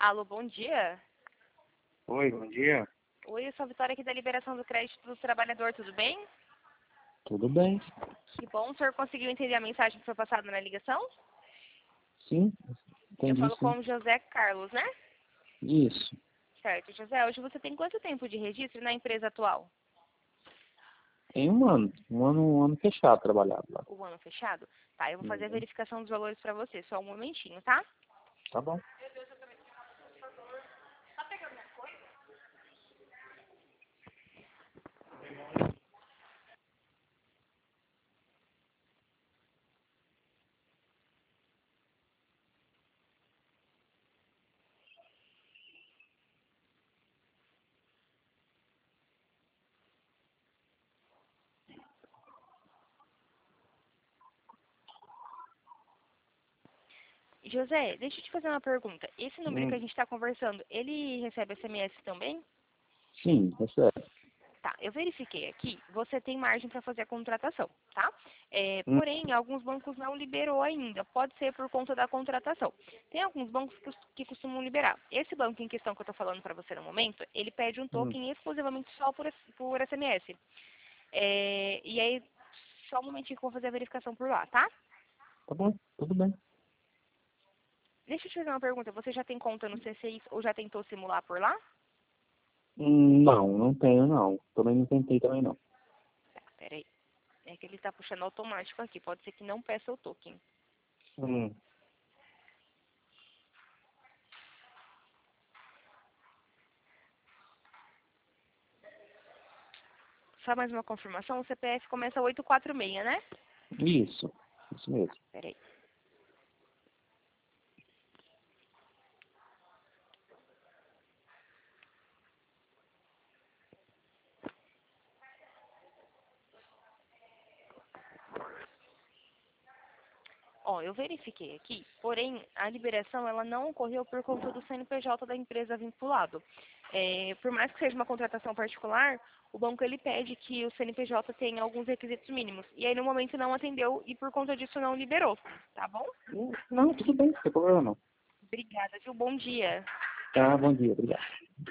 Alô, bom dia. Oi, bom dia. Oi, eu sou a Vitória aqui da Liberação do Crédito do Trabalhador, tudo bem? Tudo bem? Que bom, o senhor conseguiu entender a mensagem que foi passada na ligação? Sim, Eu entendi falo sim. com o José Carlos, né? Isso. Certo, José, hoje você tem quanto tempo de registro na empresa atual? Tem um ano. Um ano fechado trabalhado lá. O ano fechado? Tá, eu vou fazer a Uhum. verificação dos valores para você, só um momentinho, tá? Tá bom. José, deixa eu te fazer uma pergunta. Esse número que a Hum. gente está conversando, ele recebe SMS também? Sim, é certo. Tá, eu verifiquei aqui, você tem margem para fazer a contratação, tá? Hum. Porém, alguns bancos não liberou ainda, pode ser por conta da contratação. Tem alguns bancos que costumam liberar. Esse banco em questão que eu estou falando para você no momento, ele pede um Hum. token exclusivamente só por SMS. E aí, só um momentinho que eu vou fazer a verificação por lá, tá? Tá bom, tudo bem. Deixa eu te fazer uma pergunta, você já tem conta no C6 ou já tentou simular por lá? Não, não tenho não. Também não tentei também não. Tá, peraí. É que ele está puxando automático aqui, pode ser que não peça o token. Hum. Só mais uma confirmação, o CPF começa 846, né? Isso mesmo. Peraí. Ó, eu verifiquei aqui, porém, a liberação ela não ocorreu por conta do CNPJ da empresa vinculado. Por mais que seja uma contratação particular, o banco ele pede que o CNPJ tenha alguns requisitos mínimos. E aí, no momento, não atendeu e por conta disso não liberou, tá bom? Não, tudo bem, não tem problema não. Obrigada, viu? Bom dia. Tá, bom dia, obrigado.